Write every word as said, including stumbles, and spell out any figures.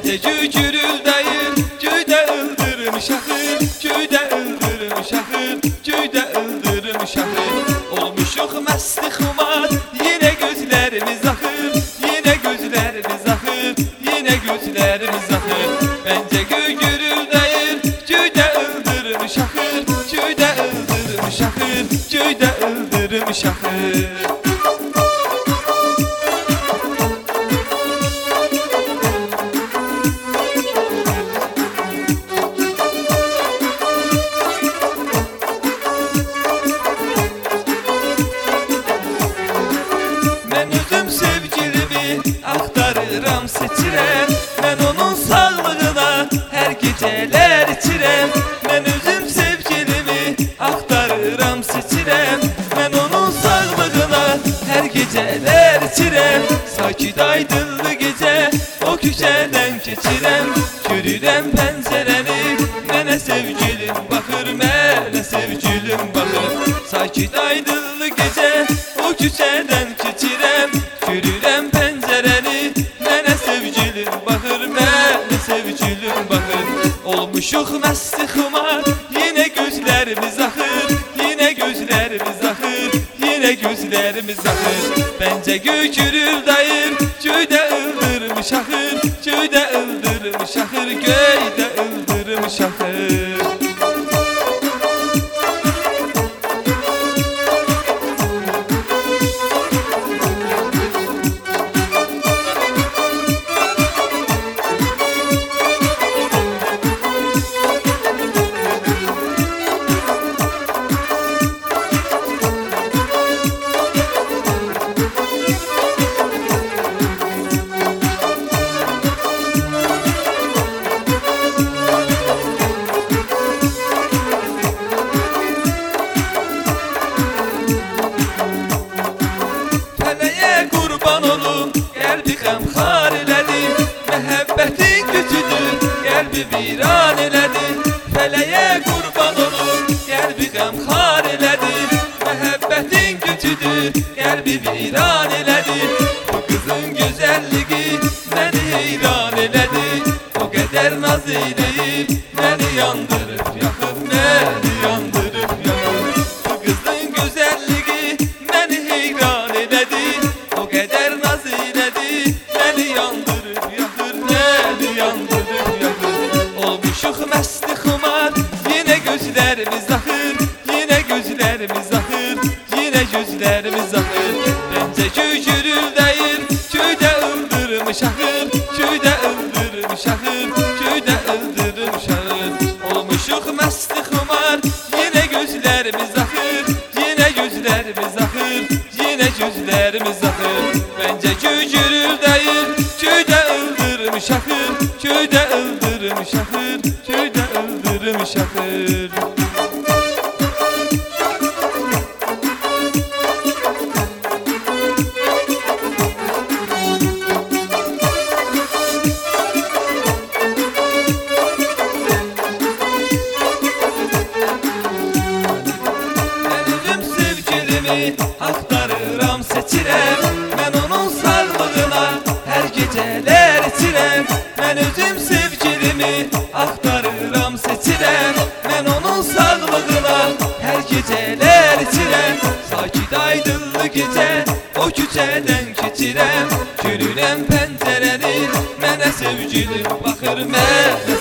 Bence gül gürüldəyir, göydə ıldırım şaxır, göydə ıldırım şaxır, göydə ıldırım şaxır. Olmuşuq məsti xumar, yenə gözlərimiz axır, yenə gözlərimiz axır, yenə gözlərimiz axır. Bence gül gürüldəyir, göydə ıldırım şaxır, göydə ıldırım şaxır, göydə ıldırım şaxır. Axtarıram, seçirəm, mən onun sağlığına hər gecələr içirəm. Mən özüm sevgilimi axtarıram, seçirəm, mən onun sağlığına hər gecələr içirəm. Sakit aydınlı gecə o küçədən keçirəm, görürəm pəncərəni, mənə sevgilim baxır, mənə sevgilim baxır. Sakit aydınlı gecə o küçədən keçirəm, görürəm pəncərəni, mənə sevgilim baxır, mənə sevgilim baxır. Olmuşuq məsti xumar, yenə gözlərimiz axır, yenə gözlərimiz axır, yenə gözlərimiz axır. Bence göy gürüldəyir, göydə ıldırım şaxır, göydə ıldırım şaxır, göydə ıldırım şaxır. Məhəbbətin gücüdür, qəlbi viran elədi. Fələyə qurban olum, qəlbi qəmxar elədi. Məhəbbətin gücüdür, qəlbi viran elədi. Bu qızın gözəlliyi məni heyran elədi. O qədər naz eləyib, məni yandırıb yaxıb, məni yandırıb yaxıb. Bu qızın gözəlliyi məni heyran elədi. O qədər naz elədi, məni yandırıb yaxır, məni yandırıb yaxır. Olmuşuq məsti xumar, yenə gözlərimiz axır, yenə gözlərimiz axır, yenə gözlərimiz axır. Bence göy gürüldəyir, göydə ıldırım şaxır, göydə ıldırım şaxır, göydə ıldırım şaxır. Olmuşuq məsti xumar, yenə gözlərimiz axır, yenə gözlərimiz axır, yenə gözlərimiz axır. Bence göy gürüldəyir, göydə ıldırım şaxır, göydə ıldırım şaxır, göydə ıldırım şaxır. Axtarıram, seçirəm, mən onun sağlığına hər gecələr içirəm. Mən özüm sevgilimi axtarıram, seçirəm, mən onun sağlığına hər gecələr içirəm. Sakit aydınlı gecə o küçədən keçirəm, görürəm pəncərəni, mənə sevgilim baxır, mənə